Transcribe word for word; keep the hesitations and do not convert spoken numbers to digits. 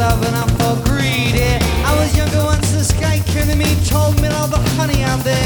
love and I'm for greedy. I was younger once the sky came to me, told me all the honey out there.